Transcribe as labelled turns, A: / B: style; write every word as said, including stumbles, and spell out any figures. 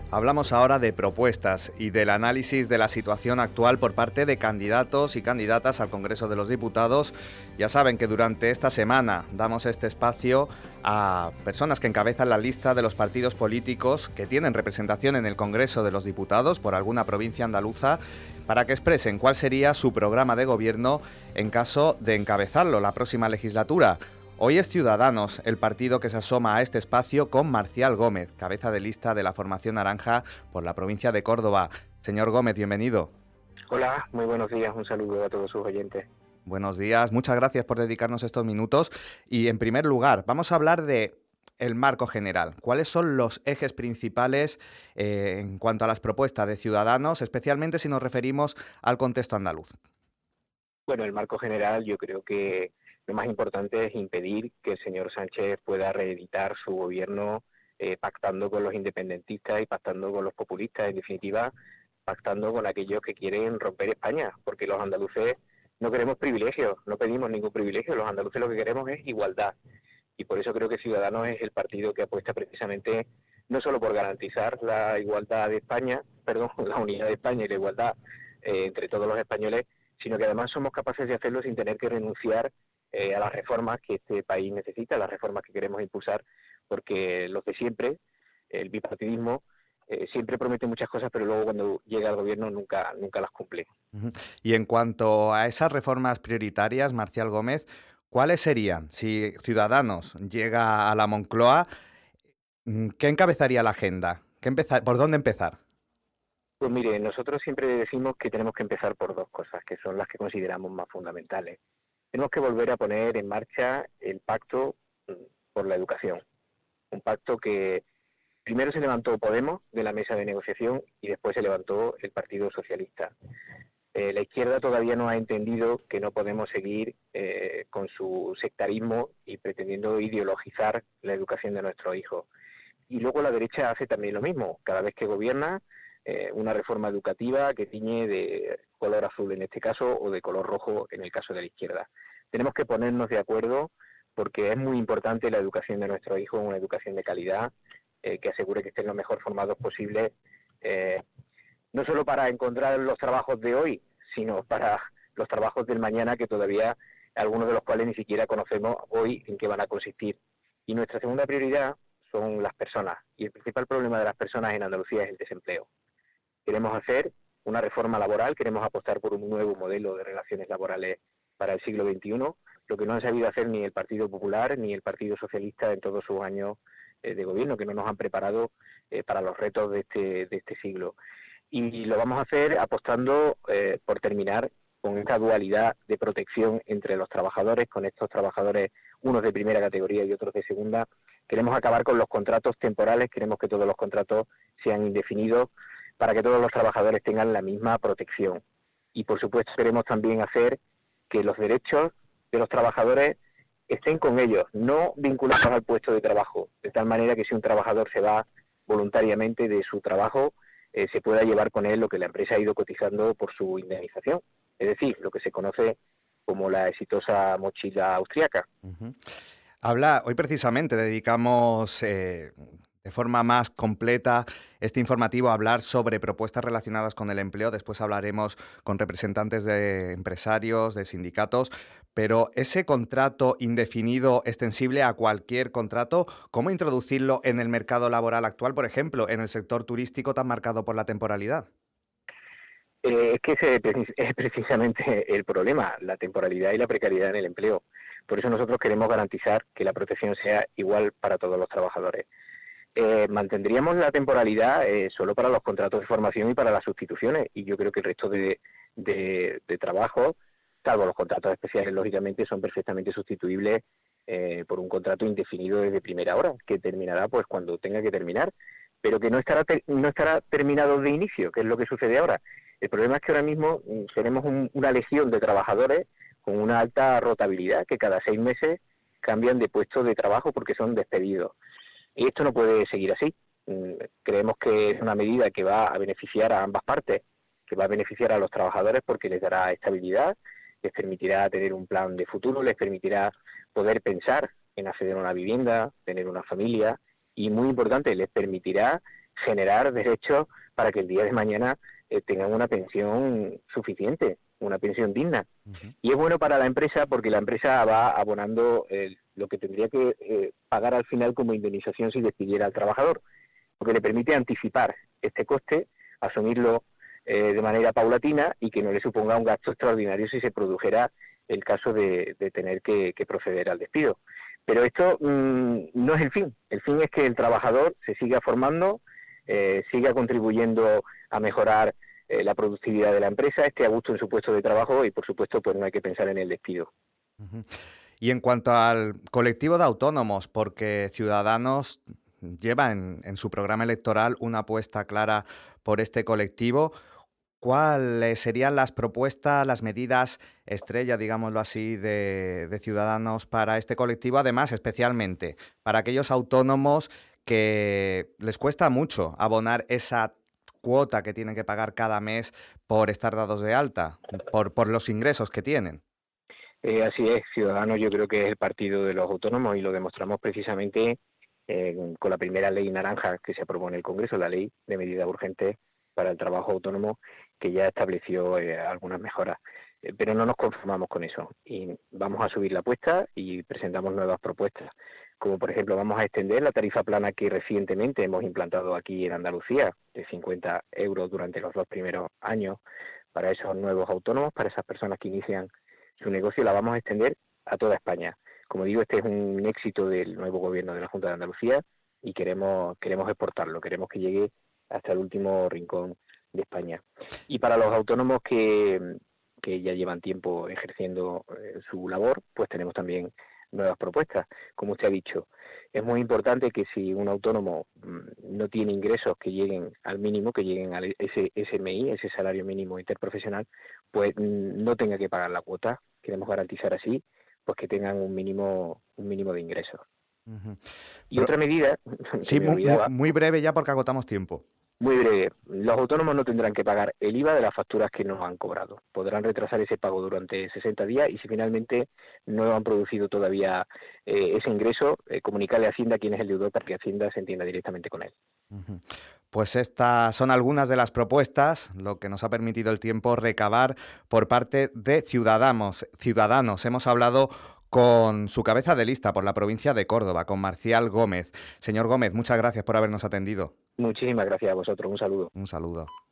A: Hablamos ahora de propuestas y del análisis de la situación actual por parte de candidatos y candidatas al Congreso de los Diputados. Ya saben que durante esta semana damos este espacio a personas que encabezan la lista de los partidos políticos que tienen representación en el Congreso de los Diputados por alguna provincia andaluza para que expresen cuál sería su programa de gobierno en caso de encabezarlo la próxima legislatura. Hoy es Ciudadanos, el partido que se asoma a este espacio con Marcial Gómez, cabeza de lista de la formación naranja por la provincia de Córdoba. Señor Gómez, bienvenido.
B: Hola, muy buenos días, un saludo a todos sus oyentes.
A: Buenos días, muchas gracias por dedicarnos estos minutos. Y en primer lugar, vamos a hablar de el marco general. ¿Cuáles son los ejes principales eh, en cuanto a las propuestas de Ciudadanos, especialmente si nos referimos al contexto andaluz?
B: Bueno, el marco general, yo creo que lo más importante es impedir que el señor Sánchez pueda reeditar su gobierno eh, pactando con los independentistas y pactando con los populistas, en definitiva, pactando con aquellos que quieren romper España, porque los andaluces no queremos privilegios, no pedimos ningún privilegio, los andaluces lo que queremos es igualdad. Y por eso creo que Ciudadanos es el partido que apuesta precisamente no solo por garantizar la igualdad de España, perdón, la unidad de España y la igualdad eh, entre todos los españoles, sino que además somos capaces de hacerlo sin tener que renunciar eh, a las reformas que este país necesita, a las reformas que queremos impulsar, porque los de siempre, el bipartidismo, eh, siempre promete muchas cosas, pero luego cuando llega al gobierno nunca, nunca las cumple.
A: Uh-huh. Y en cuanto a esas reformas prioritarias, Marcial Gómez, ¿cuáles serían? Si Ciudadanos llega a la Moncloa, ¿qué encabezaría la agenda? ¿Qué empezar, ¿Por dónde empezar?
B: Pues mire, nosotros siempre decimos que tenemos que empezar por dos cosas, que son las que consideramos más fundamentales. Tenemos que volver a poner en marcha el pacto por la educación. Un pacto que primero se levantó Podemos de la mesa de negociación y después se levantó el Partido Socialista. Eh, la izquierda todavía no ha entendido que no podemos seguir eh, con su sectarismo y pretendiendo ideologizar la educación de nuestros hijos. Y luego la derecha hace también lo mismo. Cada vez que gobierna, eh, una reforma educativa que tiñe de color azul en este caso o de color rojo en el caso de la izquierda. Tenemos que ponernos de acuerdo porque es muy importante la educación de nuestros hijos, una educación de calidad, eh, que asegure que estén lo mejor formados posible, eh, no solo para encontrar los trabajos de hoy, sino para los trabajos del mañana, que todavía algunos de los cuales ni siquiera conocemos hoy en qué van a consistir. Y nuestra segunda prioridad son las personas, y el principal problema de las personas en Andalucía es el desempleo. Queremos hacer una reforma laboral, queremos apostar por un nuevo modelo de relaciones laborales para el siglo veintiuno, lo que no han sabido hacer ni el Partido Popular ni el Partido Socialista en todos sus años eh, de gobierno, que no nos han preparado eh, para los retos de este, de este siglo. Y lo vamos a hacer apostando eh, por terminar con esta dualidad de protección entre los trabajadores, con estos trabajadores, unos de primera categoría y otros de segunda. Queremos acabar con los contratos temporales, queremos que todos los contratos sean indefinidos para que todos los trabajadores tengan la misma protección. Y por supuesto queremos también hacer que los derechos de los trabajadores estén con ellos, no vinculados al puesto de trabajo, de tal manera que si un trabajador se va voluntariamente de su trabajo, eh, se pueda llevar con él lo que la empresa ha ido cotizando por su indemnización, es decir, lo que se conoce como la exitosa mochila austriaca.
A: Uh-huh. Habla, hoy precisamente dedicamos eh, de forma más completa este informativo a hablar sobre propuestas relacionadas con el empleo. Después hablaremos con representantes de empresarios, de sindicatos, pero ese contrato indefinido extensible a cualquier contrato, ¿cómo introducirlo en el mercado laboral actual, por ejemplo, en el sector turístico tan marcado por la temporalidad?
B: Eh, es que ese es precisamente el problema, la temporalidad y la precariedad en el empleo. Por eso nosotros queremos garantizar que la protección sea igual para todos los trabajadores. Eh, mantendríamos la temporalidad eh, solo para los contratos de formación y para las sustituciones, y yo creo que el resto de, de, de trabajos, salvo los contratos especiales, lógicamente, son perfectamente sustituibles eh, por un contrato indefinido desde primera hora, que terminará pues cuando tenga que terminar, pero que no estará, ter no estará terminado de inicio, que es lo que sucede ahora. El problema es que ahora mismo tenemos un, una legión de trabajadores con una alta rotabilidad, que cada seis meses cambian de puesto de trabajo porque son despedidos. Y esto no puede seguir así. Creemos que es una medida que va a beneficiar a ambas partes, que va a beneficiar a los trabajadores porque les dará estabilidad, les permitirá tener un plan de futuro, les permitirá poder pensar en acceder a una vivienda, tener una familia y, muy importante, les permitirá generar derechos para que el día de mañana eh, tengan una pensión suficiente, una pensión digna. Uh-huh. Y es bueno para la empresa porque la empresa va abonando eh, lo que tendría que eh, pagar al final como indemnización si despidiera al trabajador, porque le permite anticipar este coste, asumirlo eh, de manera paulatina y que no le suponga un gasto extraordinario si se produjera el caso de, de tener que, que proceder al despido. Pero esto mmm, no es el fin. El fin es que el trabajador se siga formando, eh, siga contribuyendo a mejorar eh, la productividad de la empresa, esté a gusto en su puesto de trabajo y, por supuesto, pues no hay que pensar en el despido.
A: Uh-huh. Y en cuanto al colectivo de autónomos, porque Ciudadanos lleva en, en su programa electoral una apuesta clara por este colectivo, ¿cuáles serían las propuestas, las medidas estrella, digámoslo así, de, de Ciudadanos para este colectivo? Además, especialmente para aquellos autónomos que les cuesta mucho abonar esa cuota que tienen que pagar cada mes por estar dados de alta, por, por los ingresos que tienen.
B: Eh, así es, Ciudadanos yo creo que es el partido de los autónomos y lo demostramos precisamente eh, con la primera ley naranja que se aprobó en el Congreso, la ley de medidas urgentes para el trabajo autónomo, que ya estableció eh, algunas mejoras. Eh, pero no nos conformamos con eso y vamos a subir la apuesta y presentamos nuevas propuestas, como por ejemplo vamos a extender la tarifa plana que recientemente hemos implantado aquí en Andalucía, de cincuenta euros durante los dos primeros años para esos nuevos autónomos, para esas personas que inician su negocio, la vamos a extender a toda España. Como digo, este es un éxito del nuevo gobierno de la Junta de Andalucía y queremos queremos exportarlo, queremos que llegue hasta el último rincón de España. Y para los autónomos que, que ya llevan tiempo ejerciendo eh, su labor, pues tenemos también nuevas propuestas. Como usted ha dicho, es muy importante que si un autónomo mmm, no tiene ingresos que lleguen al mínimo, que lleguen a ese S M I, ese salario mínimo interprofesional, pues mmm, no tenga que pagar la cuota. Queremos garantizar así pues que tengan un mínimo un mínimo de ingresos. Uh-huh. Y Pero, otra medida...
A: Sí, muy, muy breve ya porque agotamos tiempo.
B: Muy breve. Los autónomos no tendrán que pagar el I V A de las facturas que nos han cobrado. Podrán retrasar ese pago durante sesenta días y si finalmente no han producido todavía eh, ese ingreso, eh, comunicarle a Hacienda quién es el deudor para que Hacienda se entienda directamente con él.
A: Uh-huh. Pues estas son algunas de las propuestas, lo que nos ha permitido el tiempo recabar por parte de Ciudadanos. Ciudadanos. Hemos hablado con su cabeza de lista por la provincia de Córdoba, con Marcial Gómez. Señor Gómez, muchas gracias por habernos atendido.
B: Muchísimas gracias a vosotros. Un saludo.
A: Un saludo.